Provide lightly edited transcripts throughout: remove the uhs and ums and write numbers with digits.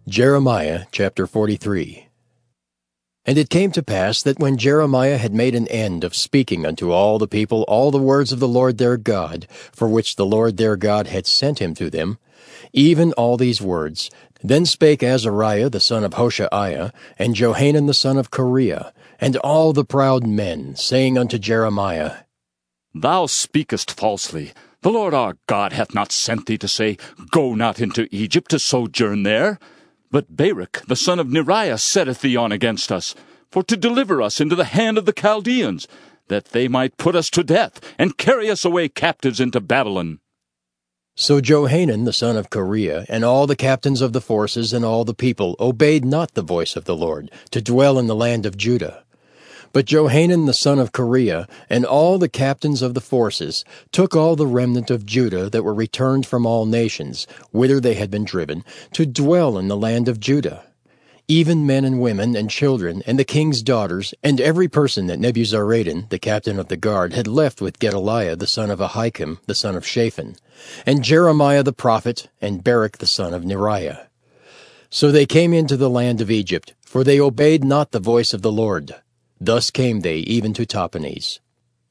Jeremiah chapter 43. And it came to pass that when Jeremiah had made an end of speaking unto all the people all the words of the Lord their God, for which the Lord their God had sent him to them, even all these words, then spake Azariah the son of Hoshaiah, and Johanan the son of Kareah, and all the proud men, saying unto Jeremiah, Thou speakest falsely. The Lord our God hath not sent thee to say, Go not into Egypt to sojourn there. But Baruch the son of Neriah setteth thee on against us, for to deliver us into the hand of the Chaldeans, that they might put us to death, and carry us away captives into Babylon. So Johanan the son of Kareah, and all the captains of the forces, and all the people, obeyed not the voice of the Lord, to dwell in the land of Judah. But Johanan the son of Kareah, and all the captains of the forces, took all the remnant of Judah that were returned from all nations, whither they had been driven, to dwell in the land of Judah, even men and women and children, and the king's daughters, and every person that Nebuzaradan, the captain of the guard, had left with Gedaliah the son of Ahikam, the son of Shaphan, and Jeremiah the prophet, and Baruch the son of Neriah. So they came into the land of Egypt, for they obeyed not the voice of the Lord. Thus came they even to Tahpanhes.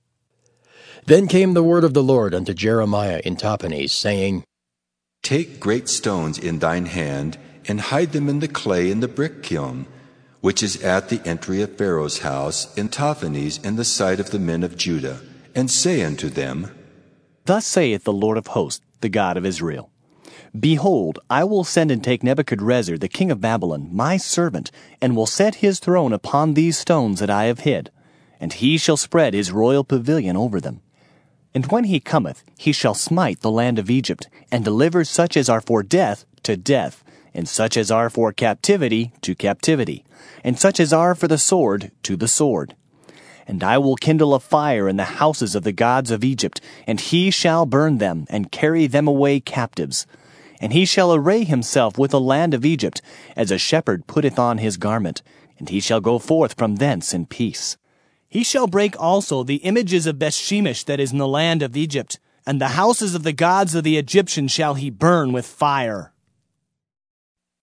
Then came the word of the Lord unto Jeremiah in Tahpanhes, saying, Take great stones in thine hand, and hide them in the clay in the brick kiln, which is at the entry of Pharaoh's house in Tahpanhes in the sight of the men of Judah, and say unto them, Thus saith the Lord of hosts, the God of Israel, Behold, I will send and take Nebuchadrezzar the king of Babylon, my servant, and will set his throne upon these stones that I have hid, and he shall spread his royal pavilion over them. And when he cometh, he shall smite the land of Egypt, and deliver such as are for death to death, and such as are for captivity to captivity, and such as are for the sword to the sword. And I will kindle a fire in the houses of the gods of Egypt, and he shall burn them, and carry them away captives. And he shall array himself with the land of Egypt, as a shepherd putteth on his garment, and he shall go forth from thence in peace. He shall break also the images of Bethshemesh that is in the land of Egypt, and the houses of the gods of the Egyptians shall he burn with fire.